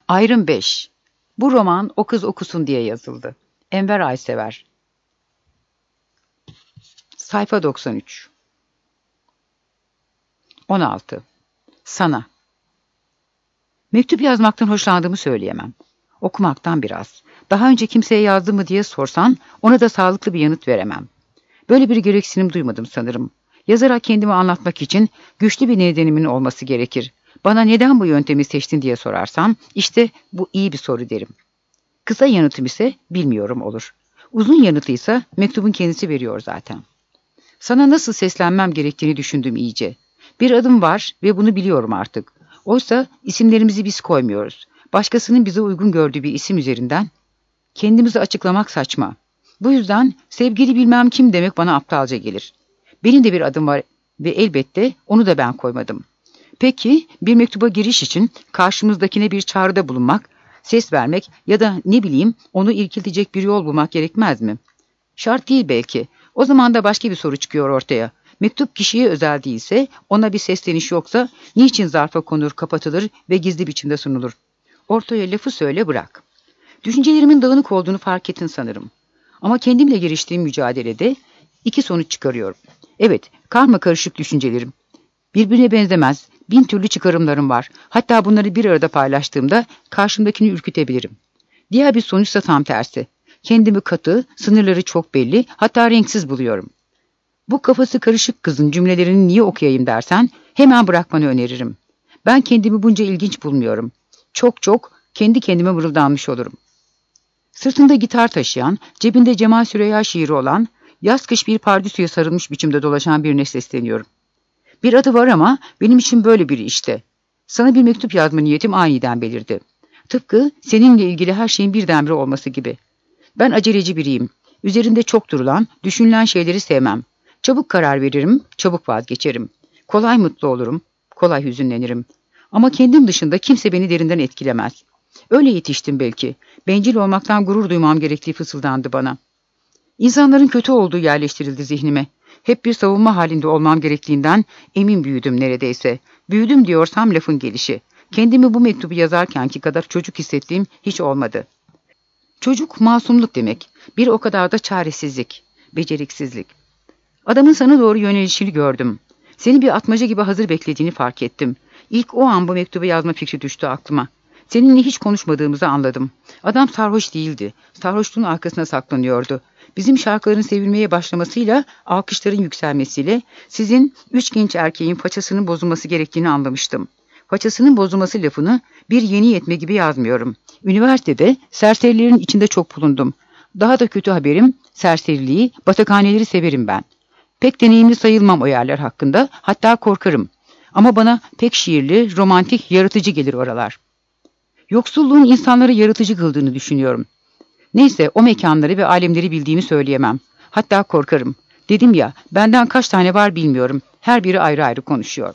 Ayrım 5. Bu roman o kız okusun diye yazıldı. Enver Aysever. Sayfa 93. 16. Sana. Mektup yazmaktan hoşlandığımı söyleyemem. Okumaktan biraz. Daha önce kimseye yazdı mı diye sorsan ona da sağlıklı bir yanıt veremem. Böyle bir gereksinim duymadım sanırım. Yazarak kendimi anlatmak için güçlü bir nedenimin olması gerekir. Bana neden bu yöntemi seçtin diye sorarsam işte bu iyi bir soru derim. Kısa yanıtım ise bilmiyorum olur. Uzun yanıtıysa mektubun kendisi veriyor zaten. Sana nasıl seslenmem gerektiğini düşündüm iyice. Bir adım var ve bunu biliyorum artık. Oysa isimlerimizi biz koymuyoruz. Başkasının bize uygun gördüğü bir isim üzerinden kendimizi açıklamak saçma. Bu yüzden sevgili bilmem kim demek bana aptalca gelir. Benim de bir adım var ve elbette onu da ben koymadım. Peki bir mektuba giriş için karşımızdakine bir çağrıda bulunmak, ses vermek ya da ne bileyim onu irkiltecek bir yol bulmak gerekmez mi? Şart değil belki. O zaman da başka bir soru çıkıyor ortaya. Mektup kişiye özel değilse, ona bir sesleniş yoksa niçin zarfa konur, kapatılır ve gizli biçimde sunulur? Ortaya lafı söyle bırak. Düşüncelerimin dağınık olduğunu fark ettin sanırım. Ama kendimle giriştiğim mücadelede iki sonuç çıkarıyorum. Evet, karmakarışık düşüncelerim. Birbirine benzemez, bin türlü çıkarımlarım var. Hatta bunları bir arada paylaştığımda karşımdakini ürkütebilirim. Diğer bir sonuçsa tam tersi. Kendimi katı, sınırları çok belli, hatta renksiz buluyorum. Bu kafası karışık kızın cümlelerini niye okuyayım dersen hemen bırakmanı öneririm. Ben kendimi bunca ilginç bulmuyorum. Çok kendi kendime mırıldanmış olurum. Sırtında gitar taşıyan, cebinde Cemal Süreyya şiiri olan, yaz kış bir pardüsüye sarılmış biçimde dolaşan birine sesleniyorum. Bir adı var ama benim için böyle biri işte. Sana bir mektup yazma niyetim aniden belirdi. Tıpkı seninle ilgili her şeyin birdenbire olması gibi. Ben aceleci biriyim. Üzerinde çok durulan, düşünülen şeyleri sevmem. Çabuk karar veririm, çabuk vazgeçerim. Kolay mutlu olurum, kolay hüzünlenirim. Ama kendim dışında kimse beni derinden etkilemez. Öyle yetiştim belki. Bencil olmaktan gurur duymam gerektiği fısıldandı bana. İnsanların kötü olduğu yerleştirildi zihnime. Hep bir savunma halinde olmam gerektiğinden emin büyüdüm neredeyse. Büyüdüm diyorsam lafın gelişi. Kendimi bu mektubu yazarkenki kadar çocuk hissettiğim hiç olmadı. Çocuk masumluk demek. Bir o kadar da çaresizlik, beceriksizlik. Adamın sana doğru yönelişini gördüm. Seni bir atmaca gibi hazır beklediğini fark ettim. İlk o an bu mektubu yazma fikri düştü aklıma. Seninle hiç konuşmadığımızı anladım. Adam sarhoş değildi. Sarhoşluğun arkasına saklanıyordu. Bizim şarkıların sevilmeye başlamasıyla, alkışların yükselmesiyle sizin 3 genç erkeğin façasının bozulması gerektiğini anlamıştım. Façasının bozulması lafını bir yeni yetme gibi yazmıyorum. Üniversitede serserilerin içinde çok bulundum. Daha da kötü haberim, serseriliği, batakhaneleri severim ben. Pek deneyimli sayılmam o yerler hakkında, hatta korkarım. Ama bana pek şiirli, romantik, yaratıcı gelir oralar. Yoksulluğun insanları yaratıcı kıldığını düşünüyorum. Neyse o mekanları ve alemleri bildiğimi söyleyemem. Hatta korkarım. Dedim ya, benden kaç tane var bilmiyorum. Her biri ayrı ayrı konuşuyor.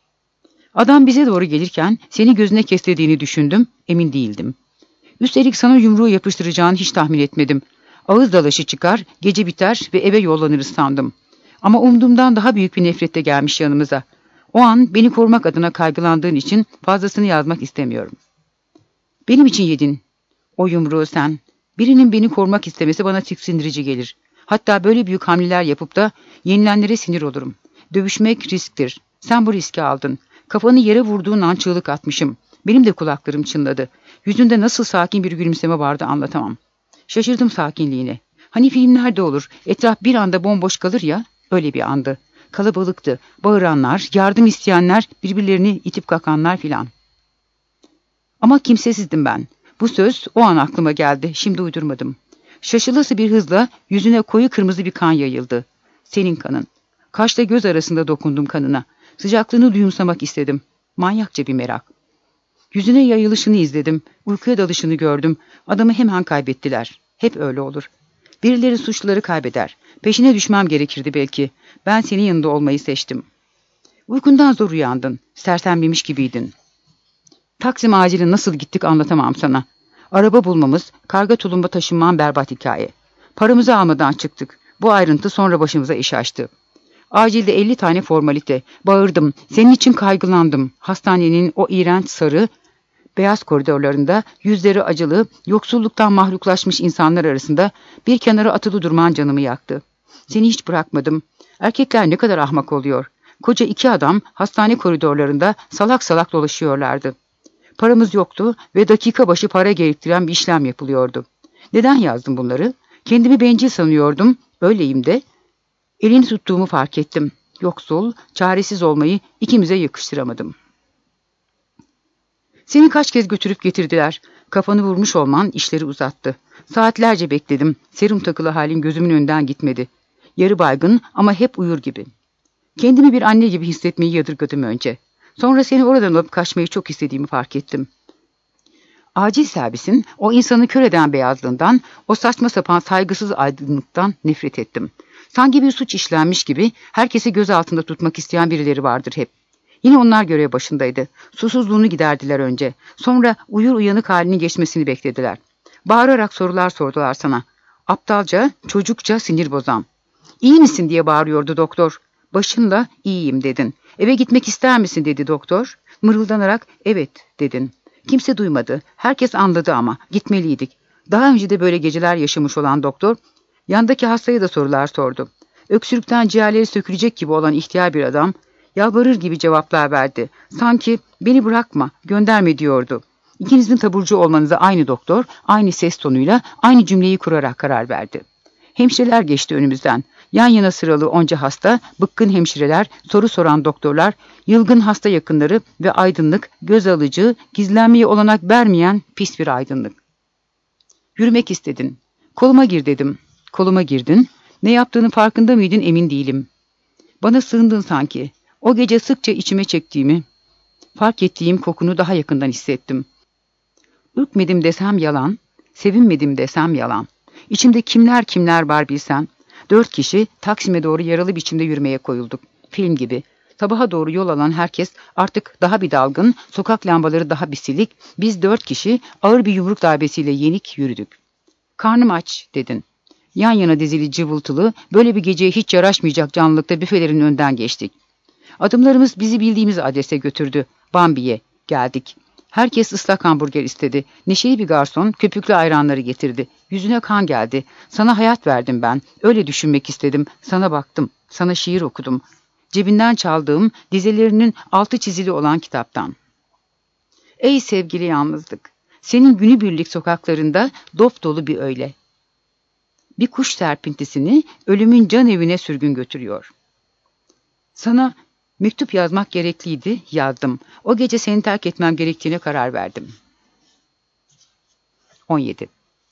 Adam bize doğru gelirken seni gözüne kestirdiğini düşündüm, emin değildim. Üstelik sana yumruğu yapıştıracağını hiç tahmin etmedim. Ağız dalaşı çıkar, gece biter ve eve yollanırız sandım. Ama umduğumdan daha büyük bir nefretle gelmiş yanımıza. O an beni korumak adına kaygılandığın için fazlasını yazmak istemiyorum. Benim için yedin o yumruğu sen. Birinin beni korumak istemesi bana tiksindirici gelir. Hatta böyle büyük hamleler yapıp da yenilenlere sinir olurum. Dövüşmek risktir. Sen bu riski aldın. Kafanı yere vurduğun an çığlık atmışım. Benim de kulaklarım çınladı. Yüzünde nasıl sakin bir gülümseme vardı anlatamam. Şaşırdım sakinliğine. Hani filmlerde olur, etraf bir anda bomboş kalır ya, öyle bir andı. Kalabalıktı, bağıranlar, yardım isteyenler, birbirlerini itip kakanlar filan. Ama kimsesizdim ben. Bu söz o an aklıma geldi, şimdi uydurmadım. Şaşılası bir hızla yüzüne koyu kırmızı bir kan yayıldı. Senin kanın. Kaşla göz arasında dokundum kanına. Sıcaklığını duyumsamak istedim. Manyakça bir merak. Yüzüne yayılışını izledim. Uykuya dalışını gördüm. Adamı hemen kaybettiler. Hep öyle olur. Birileri suçluları kaybeder. Peşine düşmem gerekirdi belki. Ben senin yanında olmayı seçtim. Uykundan zor uyandın. Sersemlemiş gibiydin. Taksim acili nasıl gittik anlatamam sana. Araba bulmamız, karga tulumba taşınmam berbat hikaye. Paramızı almadan çıktık. Bu ayrıntı sonra başımıza iş açtı. Acilde 50 tane formalite. Bağırdım. Senin için kaygılandım. Hastanenin o iğrenç sarı, Beyaz koridorlarında yüzleri acılı, yoksulluktan mahluklaşmış insanlar arasında bir kenara atılı durman canımı yaktı. Seni hiç bırakmadım. Erkekler ne kadar ahmak oluyor. Koca iki adam hastane koridorlarında salak salak dolaşıyorlardı. Paramız yoktu ve dakika başı para gerektiren bir işlem yapılıyordu. Neden yazdım bunları? Kendimi bencil sanıyordum. Öyleyim de. Elini tuttuğumu fark ettim. Yoksul, çaresiz olmayı ikimize yakıştıramadım. Seni kaç kez götürüp getirdiler. Kafanı vurmuş olman işleri uzattı. Saatlerce bekledim. Serum takılı halin gözümün önünden gitmedi. Yarı baygın ama hep uyur gibi. Kendimi bir anne gibi hissetmeyi yadırgadım önce. Sonra seni oradan alıp kaçmayı çok istediğimi fark ettim. Acil servisin o insanı kör eden beyazlığından, o saçma sapan saygısız aydınlıktan nefret ettim. Sanki bir suç işlenmiş gibi herkesi göz altında tutmak isteyen birileri vardır hep. Yine onlar görev başındaydı. Susuzluğunu giderdiler önce. Sonra uyur uyanık halini geçmesini beklediler. Bağırarak sorular sordular sana. Aptalca, çocukça sinir bozan. "İyi misin?" diye bağırıyordu doktor. Başınla "İyiyim" dedin. "Eve gitmek ister misin?" dedi doktor. Mırıldanarak "Evet" dedin. Kimse duymadı. Herkes anladı ama gitmeliydik. Daha önce de böyle geceler yaşamış olan doktor, yandaki hastaya da sorular sordu. Öksürükten ciğerleri sökülecek gibi olan ihtiyar bir adam, yalvarır gibi cevaplar verdi. Sanki "Beni bırakma, gönderme" diyordu. İkinizin taburcu olmanıza aynı doktor, aynı ses tonuyla, aynı cümleyi kurarak karar verdi. Hemşireler geçti önümüzden. Yan yana sıralı onca hasta, bıkkın hemşireler, soru soran doktorlar, yılgın hasta yakınları ve aydınlık, göz alıcı, gizlenmeye olanak vermeyen pis bir aydınlık. Yürümek istedin. "Koluma gir" dedim. Koluma girdin. Ne yaptığının farkında mıydın emin değilim. Bana sığındın sanki. O gece sıkça içime çektiğimi, fark ettiğim kokunu daha yakından hissettim. Ürkmedim desem yalan, sevinmedim desem yalan. İçimde kimler kimler var bilsen. 4 kişi Taksim'e doğru yaralı biçimde yürümeye koyulduk. Film gibi. Sabaha doğru yol alan herkes artık daha bir dalgın, sokak lambaları daha bir silik. Biz 4 kişi ağır bir yumruk darbesiyle yenik yürüdük. "Karnım aç" dedin. Yan yana dizili cıvıltılı, böyle bir geceye hiç yaraşmayacak canlılıkta büfelerin önden geçtik. Adımlarımız bizi bildiğimiz adrese götürdü. Bambi'ye geldik. Herkes ıslak hamburger istedi. Neşeli bir garson köpüklü ayranları getirdi. Yüzüne kan geldi. Sana hayat verdim ben. Öyle düşünmek istedim. Sana baktım. Sana şiir okudum. Cebinden çaldığım, dizelerinin altı çizili olan kitaptan. Ey sevgili yalnızlık! Senin günübirlik sokaklarında dop dolu bir öğle. Bir kuş serpintisini ölümün can evine sürgün götürüyor. Sana mektup yazmak gerekliydi, yazdım. O gece seni terk etmem gerektiğine karar verdim. 17.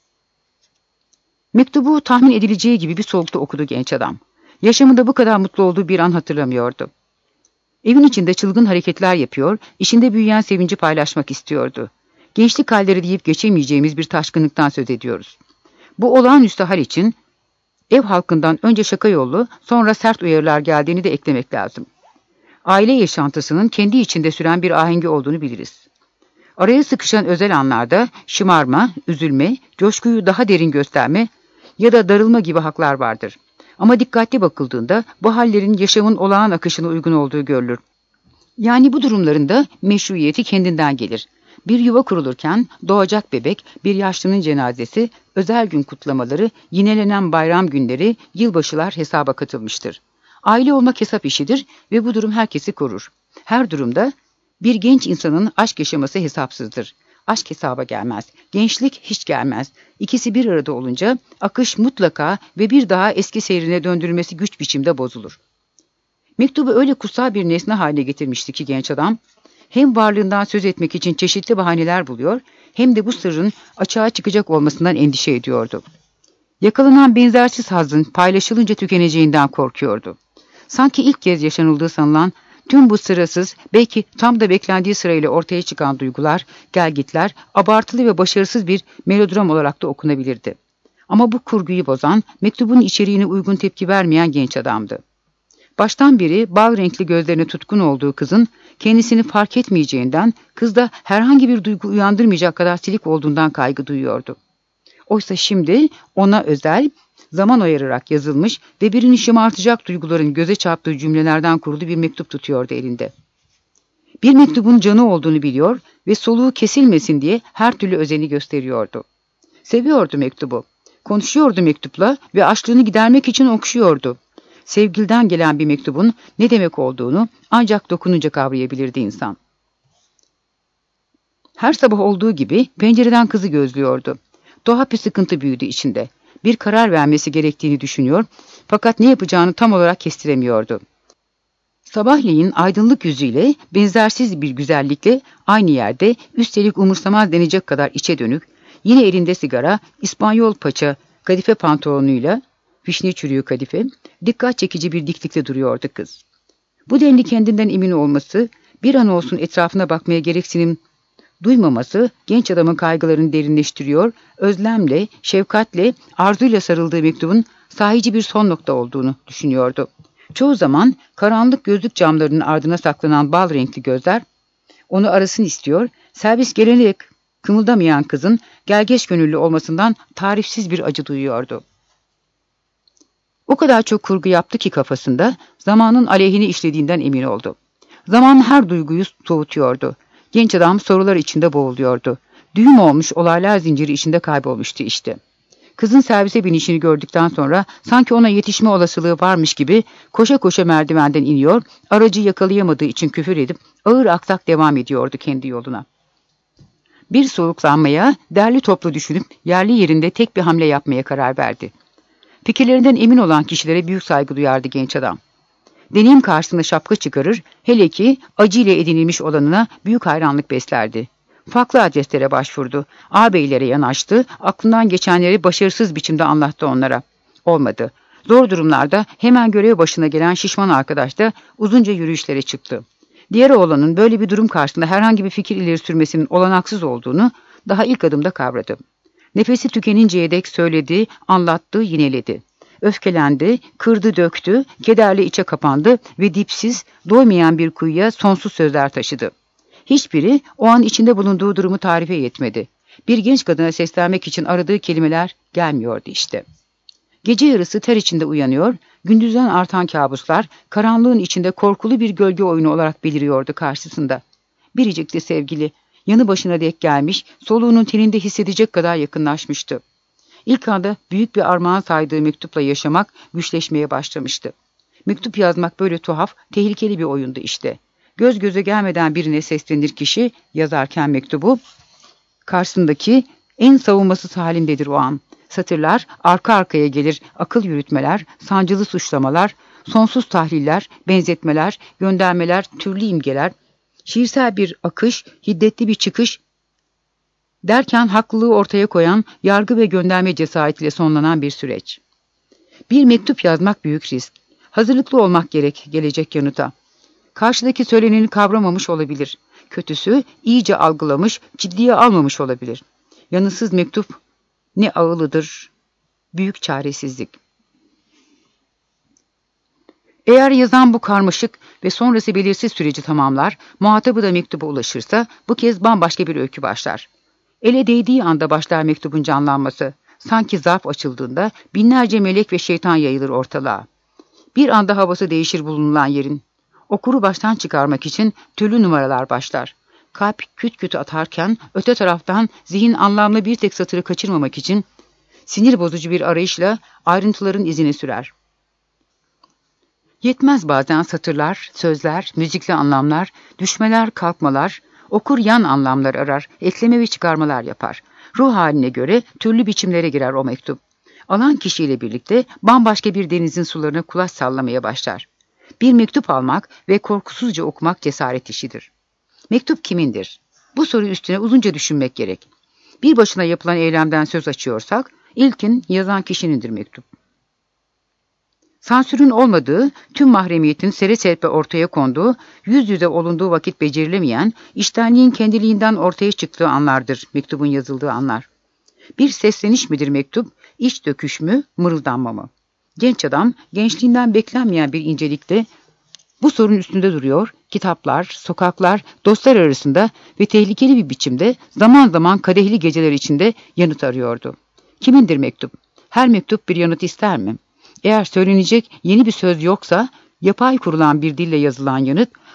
Mektubu tahmin edileceği gibi bir solukta okudu genç adam. Yaşamında bu kadar mutlu olduğu bir an hatırlamıyordu. Evin içinde çılgın hareketler yapıyor, işinde büyüyen sevinci paylaşmak istiyordu. Gençlik halleri deyip geçemeyeceğimiz bir taşkınlıktan söz ediyoruz. Bu olağanüstü hal için ev halkından önce şaka yollu, sonra sert uyarılar geldiğini de eklemek lazım. Aile yaşantısının kendi içinde süren bir ahengi olduğunu biliriz. Araya sıkışan özel anlarda şımarma, üzülme, coşkuyu daha derin gösterme ya da darılma gibi haklar vardır. Ama dikkatli bakıldığında bu hallerin yaşamın olağan akışına uygun olduğu görülür. Yani bu durumlarında meşruiyeti kendinden gelir. Bir yuva kurulurken doğacak bebek, bir yaşlının cenazesi, özel gün kutlamaları, yinelenen bayram günleri, yılbaşılar hesaba katılmıştır. Aile olmak hesap işidir ve bu durum herkesi korur. Her durumda bir genç insanın aşk yaşaması hesapsızdır. Aşk hesaba gelmez, gençlik hiç gelmez. İkisi bir arada olunca akış mutlaka ve bir daha eski seyrine döndürülmesi güç biçimde bozulur. Mektubu öyle kutsal bir nesne haline getirmişti ki genç adam, hem varlığından söz etmek için çeşitli bahaneler buluyor, hem de bu sırrın açığa çıkacak olmasından endişe ediyordu. Yakalanan benzersiz hazzın paylaşılınca tükeneceğinden korkuyordu. Sanki ilk kez yaşanıldığı sanılan tüm bu sırasız, belki tam da beklendiği sırayla ortaya çıkan duygular, gelgitler, abartılı ve başarısız bir melodram olarak da okunabilirdi. Ama bu kurguyu bozan, mektubun içeriğine uygun tepki vermeyen genç adamdı. Baştan beri bal renkli gözlerine tutkun olduğu kızın kendisini fark etmeyeceğinden, kızda herhangi bir duygu uyandırmayacak kadar silik olduğundan kaygı duyuyordu. Oysa şimdi ona özel, zaman ayırarak yazılmış ve birini şımartacak duyguların göze çarptığı cümlelerden kurulu bir mektup tutuyordu elinde. Bir mektubun canı olduğunu biliyor ve soluğu kesilmesin diye her türlü özeni gösteriyordu. Seviyordu mektubu. Konuşuyordu mektupla ve açlığını gidermek için okşuyordu. Sevgiliden gelen bir mektubun ne demek olduğunu ancak dokununca kavrayabilirdi insan. Her sabah olduğu gibi pencereden kızı gözlüyordu. Tuhaf bir sıkıntı büyüdü içinde. Bir karar vermesi gerektiğini düşünüyor fakat ne yapacağını tam olarak kestiremiyordu. Sabahleyin aydınlık yüzüyle, benzersiz bir güzellikle aynı yerde, üstelik umursamaz denecek kadar içe dönük, yine elinde sigara, İspanyol paça, kadife pantolonuyla, vişne çürüğü kadife, dikkat çekici bir diklikte duruyordu kız. Bu denli kendinden emin olması, bir an olsun etrafına bakmaya gereksinim duymaması, genç adamın kaygılarını derinleştiriyor, özlemle, şefkatle, arzuyla sarıldığı mektubun sahici bir son nokta olduğunu düşünüyordu. Çoğu zaman karanlık gözlük camlarının ardına saklanan bal renkli gözler onu arasın istiyor, servis gelene dek kımıldamayan kızın gelgeç gönüllü olmasından tarifsiz bir acı duyuyordu. O kadar çok kurgu yaptı ki kafasında zamanın aleyhine işlediğinden emin oldu. Zaman her duyguyu soğutuyordu. Genç adam sorular içinde boğuluyordu. Düğüm olmuş olaylar zinciri içinde kaybolmuştu işte. Kızın servise binişini gördükten sonra sanki ona yetişme olasılığı varmış gibi koşa koşa merdivenden iniyor, aracı yakalayamadığı için küfür edip ağır aksak devam ediyordu kendi yoluna. Bir soluklanmaya, derli toplu düşünüp yerli yerinde tek bir hamle yapmaya karar verdi. Fikirlerinden emin olan kişilere büyük saygı duyardı genç adam. Deneyim karşısında şapka çıkarır, hele ki acıyla edinilmiş olanına büyük hayranlık beslerdi. Farklı adreslere başvurdu, ağabeylere yanaştı, aklından geçenleri başarısız biçimde anlattı onlara. Olmadı. Zor durumlarda hemen görev başına gelen şişman arkadaş da uzunca yürüyüşlere çıktı. Diğer oğlanın böyle bir durum karşısında herhangi bir fikir ileri sürmesinin olanaksız olduğunu daha ilk adımda kavradı. Nefesi tükeninceye dek söyledi, anlattı, yineledi. Öfkelendi, kırdı döktü, kederle içe kapandı ve dipsiz, doymayan bir kuyuya sonsuz sözler taşıdı. Hiçbiri o an içinde bulunduğu durumu tarife yetmedi. Bir genç kadına seslenmek için aradığı kelimeler gelmiyordu işte. Gece yarısı ter içinde uyanıyor, gündüzden artan kabuslar, karanlığın içinde korkulu bir gölge oyunu olarak beliriyordu karşısında. Biricikli sevgili, yanı başına dek gelmiş, soluğunun teninde hissedecek kadar yakınlaşmıştı. İlk anda büyük bir armağan saydığı mektupla yaşamak güçleşmeye başlamıştı. Mektup yazmak böyle tuhaf, tehlikeli bir oyundu işte. Göz göze gelmeden birine seslenir kişi, yazarken mektubu, karşısındaki en savunmasız halindedir o an. Satırlar arka arkaya gelir, akıl yürütmeler, sancılı suçlamalar, sonsuz tahliller, benzetmeler, göndermeler, türlü imgeler, şiirsel bir akış, hiddetli bir çıkış derken haklılığı ortaya koyan yargı ve gönderme cesaretiyle sonlanan bir süreç. Bir mektup yazmak büyük risk. Hazırlıklı olmak gerek gelecek yanıta. Karşıdaki söyleneni kavramamış olabilir. Kötüsü iyice algılamış, ciddiye almamış olabilir. Yanıtsız mektup ne ağılıdır, büyük çaresizlik. Eğer yazan bu karmaşık ve sonrası belirsiz süreci tamamlar, muhatabı da mektuba ulaşırsa bu kez bambaşka bir öykü başlar. Ele değdiği anda başlar mektubun canlanması. Sanki zarf açıldığında binlerce melek ve şeytan yayılır ortalığa. Bir anda havası değişir bulunulan yerin. Okuru baştan çıkarmak için türlü numaralar başlar. Kalp küt küt atarken öte taraftan zihin anlamlı bir tek satırı kaçırmamak için sinir bozucu bir arayışla ayrıntıların izini sürer. Yetmez bazen satırlar, sözler, müzikli anlamlar, düşmeler, kalkmalar, okur yan anlamlar arar, ekleme ve çıkarmalar yapar. Ruh haline göre türlü biçimlere girer o mektup. Alan kişiyle birlikte bambaşka bir denizin sularına kulaç sallamaya başlar. Bir mektup almak ve korkusuzca okumak cesaret işidir. Mektup kimindir? Bu soru üstüne uzunca düşünmek gerek. Bir başına yapılan eylemden söz açıyorsak, ilkin yazan kişinindir mektup. Sansürün olmadığı, tüm mahremiyetin sere serpe ortaya konduğu, yüz yüze olunduğu vakit becerilemeyen, içtenliğin kendiliğinden ortaya çıktığı anlardır mektubun yazıldığı anlar. Bir sesleniş midir mektup, iç döküş mü, mırıldanma mı? Genç adam, gençliğinden beklenmeyen bir incelikte bu sorunun üstünde duruyor, kitaplar, sokaklar, dostlar arasında ve tehlikeli bir biçimde zaman zaman kadehli geceler içinde yanıt arıyordu. Kimindir mektup? Her mektup bir yanıt ister mi? Eğer söylenecek yeni bir söz yoksa, yapay kurulan bir dille yazılan yanıt,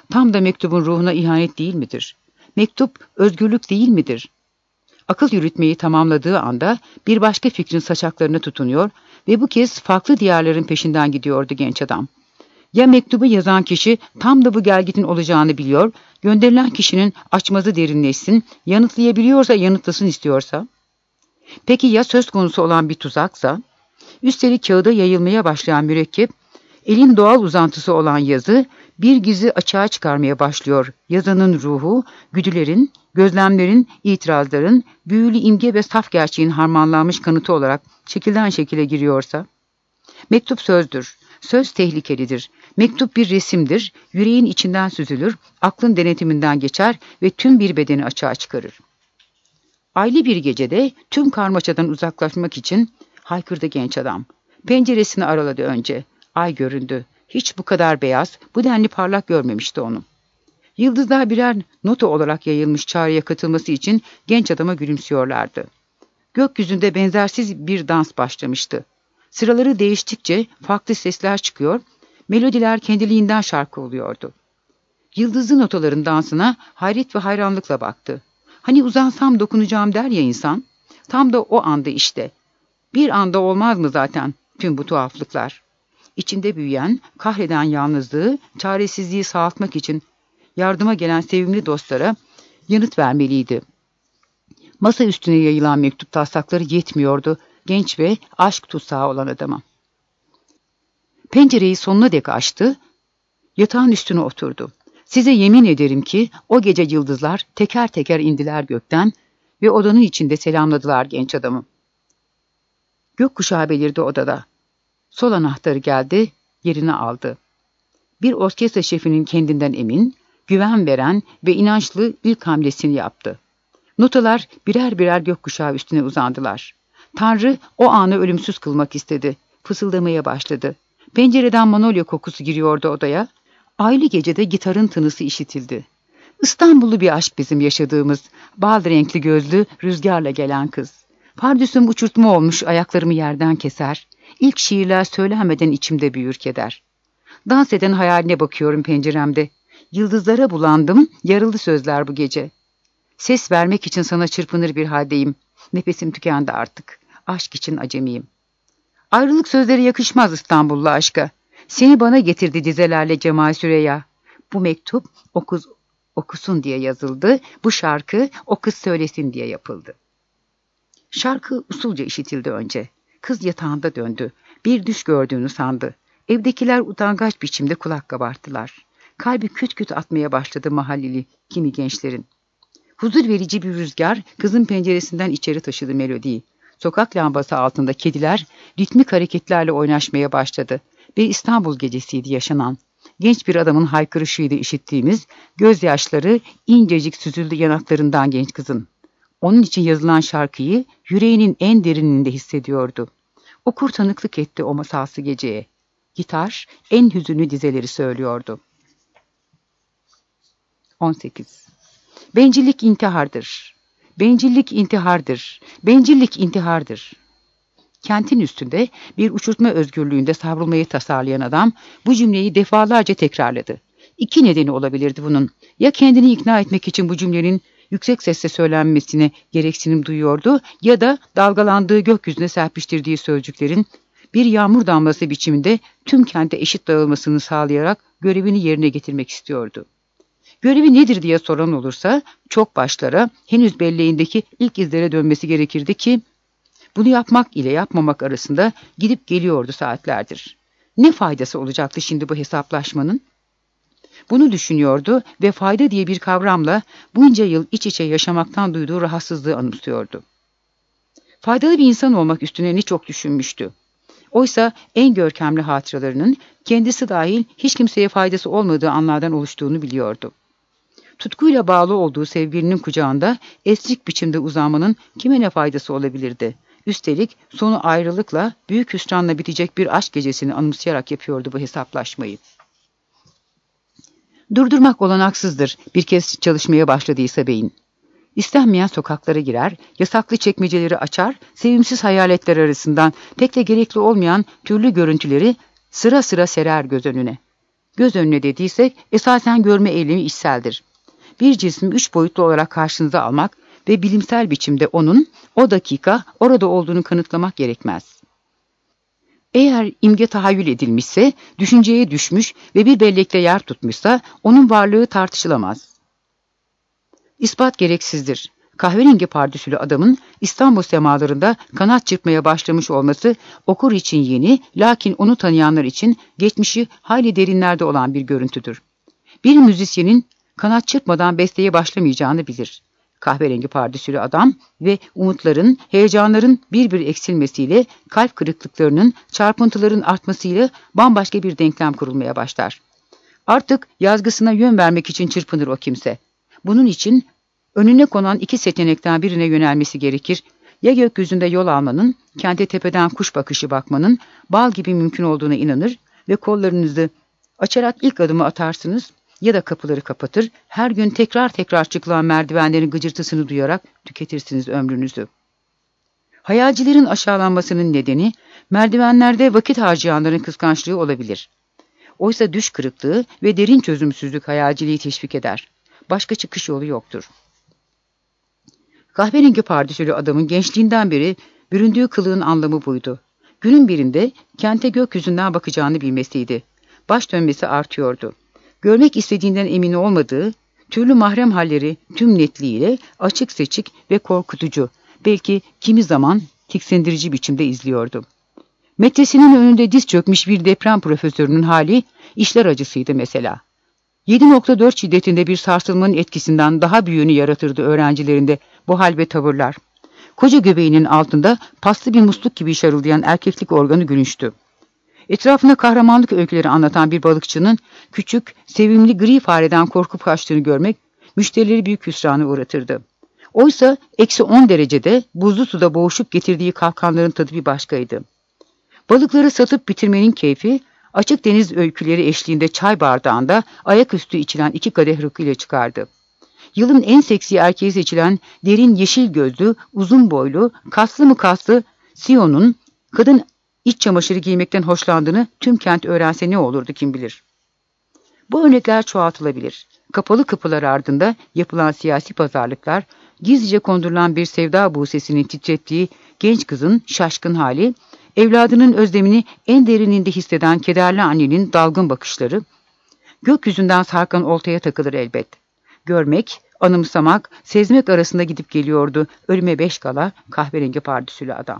tam da mektubun ruhuna ihanet değil midir? Mektup özgürlük değil midir? Akıl yürütmeyi tamamladığı anda bir başka fikrin saçaklarına tutunuyor ve bu kez farklı diyarların peşinden gidiyordu genç adam. Ya mektubu yazan kişi tam da bu gelgidin olacağını biliyor, gönderilen kişinin açmazı derinleşsin, yanıtlayabiliyorsa yanıtlasın istiyorsa? Peki ya söz konusu olan bir tuzaksa? Üstelik kağıda yayılmaya başlayan mürekkep, elin doğal uzantısı olan yazı bir gizli açığa çıkarmaya başlıyor. Yazanın ruhu, güdülerin, gözlemlerin, itirazların, büyülü imge ve saf gerçeğin harmanlanmış kanıtı olarak şekilden şekile giriyorsa? Mektup sözdür. Söz tehlikelidir. Mektup bir resimdir. Yüreğin içinden süzülür, aklın denetiminden geçer ve tüm bir bedeni açığa çıkarır. Aylı bir gecede tüm karmaşadan uzaklaşmak için haykırdı genç adam. Penceresini araladı önce. Ay göründü. Hiç bu kadar beyaz, bu denli parlak görmemişti onu. Yıldızlar birer nota olarak yayılmış çağrıya katılması için genç adama gülümsüyorlardı. Gökyüzünde benzersiz bir dans başlamıştı. Sıraları değiştikçe farklı sesler çıkıyor, melodiler kendiliğinden şarkı oluyordu. Yıldızlı notaların dansına hayret ve hayranlıkla baktı. Hani uzansam dokunacağım der ya insan, tam da o anda işte. Bir anda olmaz mı zaten tüm bu tuhaflıklar? İçinde büyüyen, kahreden yalnızlığı, çaresizliği sağaltmak için yardıma gelen sevimli dostlara yanıt vermeliydi. Masa üstüne yayılan mektup taslakları yetmiyordu genç ve aşk tutsağı olan adama. Pencereyi sonuna dek açtı, yatağın üstüne oturdu. Size yemin ederim ki o gece yıldızlar teker teker indiler gökten ve odanın içinde selamladılar genç adamı. Gökkuşağı belirdi odada. Sol anahtarı geldi, yerini aldı. Bir orkestra şefinin kendinden emin, güven veren ve inançlı ilk hamlesini yaptı. Notalar birer birer gökkuşağı üstüne uzandılar. Tanrı o anı ölümsüz kılmak istedi. Fısıldamaya başladı. Pencereden manolya kokusu giriyordu odaya. Aylı gecede gitarın tınısı işitildi. İstanbullu bir aşk bizim yaşadığımız, bal renkli gözlü, rüzgarla gelen kız. Pardüsüm uçurtma olmuş, ayaklarımı yerden keser. İlk şiirler söylenmeden içimde büyür keder. Dans eden hayaline bakıyorum penceremde. Yıldızlara bulandım, yarıldı sözler bu gece. Ses vermek için sana çırpınır bir haldeyim. Nefesim tükendi artık. Aşk için acemiyim. Ayrılık sözleri yakışmaz İstanbullu aşka. Seni bana getirdi dizelerle Cemal Süreya. Bu mektup okusun diye yazıldı. Bu şarkı o kız söylesin diye yapıldı. Şarkı usulca işitildi önce. Kız yatağında döndü. Bir düş gördüğünü sandı. Evdekiler utangaç biçimde kulak kabarttılar. Kalbi küt küt atmaya başladı mahalleli kimi gençlerin. Huzur verici bir rüzgar kızın penceresinden içeri taşıdı melodiyi. Sokak lambası altında kediler ritmik hareketlerle oynaşmaya başladı. Bir İstanbul gecesiydi yaşanan. Genç bir adamın haykırışıydı işittiğimiz, gözyaşları incecik süzüldü yanaklarından genç kızın. Onun için yazılan şarkıyı yüreğinin en derininde hissediyordu. Okur tanıklık etti o masalsı geceye. Gitar en hüzünlü dizeleri söylüyordu. 18. Bencillik intihardır. Bencillik intihardır. Bencillik intihardır. Kentin üstünde bir uçurtma özgürlüğünde savrulmayı tasarlayan adam bu cümleyi defalarca tekrarladı. İki nedeni olabilirdi bunun. Ya kendini ikna etmek için bu cümlenin yüksek sesle söylenmesine gereksinim duyuyordu ya da dalgalandığı gökyüzüne serpiştirdiği sözcüklerin bir yağmur damlası biçiminde tüm kente eşit dağılmasını sağlayarak görevini yerine getirmek istiyordu. Görevi nedir diye soran olursa çok başlara henüz belleğindeki ilk izlere dönmesi gerekirdi ki bunu yapmak ile yapmamak arasında gidip geliyordu saatlerdir. Ne faydası olacaktı şimdi bu hesaplaşmanın? Bunu düşünüyordu ve fayda diye bir kavramla bunca yıl iç içe yaşamaktan duyduğu rahatsızlığı anımsıyordu. Faydalı bir insan olmak üstüne ne çok düşünmüştü. Oysa en görkemli hatıralarının kendisi dahil hiç kimseye faydası olmadığı anlardan oluştuğunu biliyordu. Tutkuyla bağlı olduğu sevgilinin kucağında esrik biçimde uzanmanın kime ne faydası olabilirdi? Üstelik sonu ayrılıkla, büyük hüsranla bitecek bir aşk gecesini anımsayarak yapıyordu bu hesaplaşmayı. Durdurmak olanaksızdır bir kez çalışmaya başladıysa beyin. İstenmeyen sokaklara girer, yasaklı çekmeceleri açar, sevimsiz hayaletler arasından pek de gerekli olmayan türlü görüntüleri sıra sıra serer göz önüne. Göz önüne dediysek esasen görme eylemi içseldir. Bir cismi 3 boyutlu olarak karşınıza almak ve bilimsel biçimde onun o dakika orada olduğunu kanıtlamak gerekmez. Eğer imge tahayyül edilmişse, düşünceye düşmüş ve bir bellekte yer tutmuşsa onun varlığı tartışılamaz. İspat gereksizdir. Kahverengi pardösülü adamın İstanbul semalarında kanat çırpmaya başlamış olması okur için yeni, lakin onu tanıyanlar için geçmişi hayli derinlerde olan bir görüntüdür. Bir müzisyenin kanat çırpmadan besteye başlamayacağını bilir. Kahverengi pardösülü adam ve umutların, heyecanların bir eksilmesiyle, kalp kırıklıklarının, çarpıntıların artmasıyla bambaşka bir denklem kurulmaya başlar. Artık yazgısına yön vermek için çırpınır o kimse. Bunun için önüne konan 2 seçenekten birine yönelmesi gerekir. Ya gökyüzünde yol almanın, kente tepeden kuş bakışı bakmanın bal gibi mümkün olduğuna inanır ve kollarınızı açarak ilk adımı atarsınız, ya da kapıları kapatır, her gün tekrar tekrar çıkılan merdivenlerin gıcırtısını duyarak tüketirsiniz ömrünüzü. Hayalcilerin aşağılanmasının nedeni, merdivenlerde vakit harcayanların kıskançlığı olabilir. Oysa düş kırıklığı ve derin çözümsüzlük hayalciliği teşvik eder. Başka çıkış yolu yoktur. Kahverengi pardösülü adamın gençliğinden beri büründüğü kılığın anlamı buydu. Günün birinde kente gökyüzünden bakacağını bilmesiydi. Baş dönmesi artıyordu. Görmek istediğinden emin olmadığı, türlü mahrem halleri tüm netliğiyle açık seçik ve korkutucu, belki kimi zaman tiksindirici biçimde izliyordu. Metresinin önünde diz çökmüş bir deprem profesörünün hali işler acısıydı mesela. 7.4 şiddetinde bir sarsılmanın etkisinden daha büyüğünü yaratırdı öğrencilerinde bu hal ve tavırlar. Koca göbeğinin altında paslı bir musluk gibi şarıldayan erkeklik organı gülünçtü. Etrafına kahramanlık öyküleri anlatan bir balıkçının küçük, sevimli gri fareden korkup kaçtığını görmek müşterileri büyük hüsrana uğratırdı. Oysa -10 derecede buzlu suda boğuşup getirdiği kalkanların tadı bir başkaydı. Balıkları satıp bitirmenin keyfi, açık deniz öyküleri eşliğinde çay bardağında ayaküstü içilen 2 kadeh rakı ile çıkardı. Yılın en seksi erkeği seçilen derin yeşil gözlü, uzun boylu, kaslı mı kaslı Sion'un kadın iç çamaşırı giymekten hoşlandığını tüm kent öğrense ne olurdu kim bilir. Bu örnekler çoğaltılabilir. Kapalı kapılar ardında yapılan siyasi pazarlıklar, gizlice kondurulan bir sevda buğsesinin titrettiği genç kızın şaşkın hali, evladının özlemini en derininde hisseden kederli annenin dalgın bakışları, gökyüzünden sarkan oltaya takılır elbet. Görmek, anımsamak, sezmek arasında gidip geliyordu ölüme 5 kala kahverengi pardösülü adam.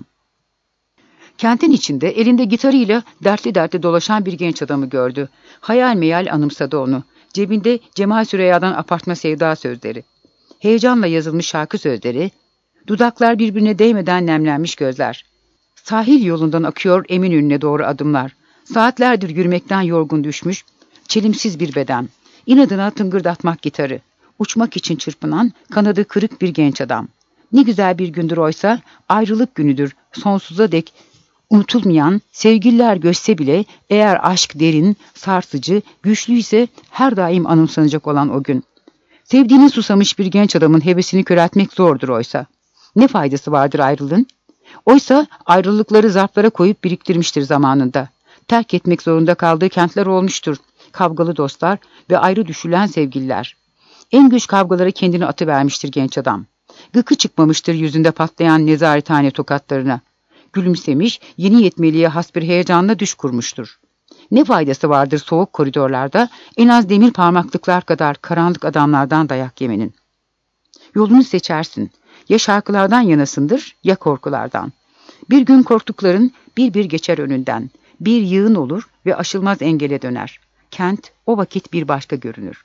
Kentin içinde elinde gitarıyla dertli dertli dolaşan bir genç adamı gördü. Hayal meyal anımsadı onu. Cebinde Cemal Süreyya'dan Apartma Sevda sözleri. Heyecanla yazılmış şarkı sözleri, dudaklar birbirine değmeden nemlenmiş gözler. Sahil yolundan akıyor Eminönü'ne doğru adımlar. Saatlerdir yürümekten yorgun düşmüş, çelimsiz bir beden. İnadına tıngırdatmak gitarı. Uçmak için çırpınan, kanadı kırık bir genç adam. Ne güzel bir gündür oysa, ayrılık günüdür, sonsuza dek unutulmayan, sevgililer göçse bile eğer aşk derin, sarsıcı, güçlüyse her daim anımsanacak olan o gün. Sevdiğini susamış bir genç adamın hevesini köreltmek zordur oysa. Ne faydası vardır ayrılığın? Oysa ayrılıkları zarflara koyup biriktirmiştir zamanında. Terk etmek zorunda kaldığı kentler olmuştur. Kavgalı dostlar ve ayrı düşülen sevgililer. En güç kavgalara kendini atıvermiştir genç adam. Gıkı çıkmamıştır yüzünde patlayan nezarethane tokatlarına. Gülümsemiş, yeni yetmeliğe has bir heyecanla düş kurmuştur. Ne faydası vardır soğuk koridorlarda en az demir parmaklıklar kadar karanlık adamlardan dayak yemenin? Yolunu seçersin. Ya şarkılardan yanasındır ya korkulardan. Bir gün korktukların bir geçer önünden. Bir yığın olur ve aşılmaz engele döner. Kent o vakit bir başka görünür.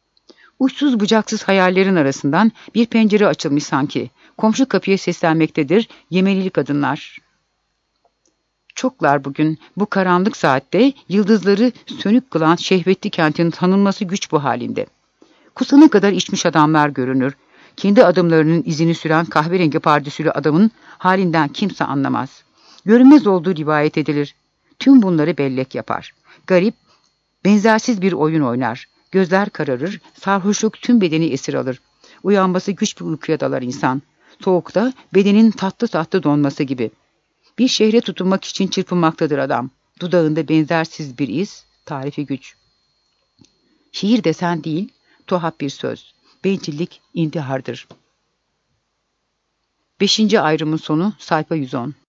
Uçsuz bucaksız hayallerin arasından bir pencere açılmış sanki. Komşu kapıya seslenmektedir Yemenili kadınlar. Çoklar bugün bu karanlık saatte yıldızları sönük kılan şehvetli kentin tanınması güç bu halinde. Kusana kadar içmiş adamlar görünür. Kendi adımlarının izini süren kahverengi pardösülü adamın halinden kimse anlamaz. Görünmez olduğu rivayet edilir. Tüm bunları bellek yapar. Garip, benzersiz bir oyun oynar. Gözler kararır, sarhoşluk tüm bedeni esir alır. Uyanması güç bir uykuya dalar insan. Soğukta bedenin tatlı tatlı donması gibi. Bir şehre tutunmak için çırpınmaktadır adam. Dudağında benzersiz bir iz, tarifi güç. Şiir desen değil, tuhaf bir söz. Bencillik intihardır. 5. ayrımın sonu, sayfa 110.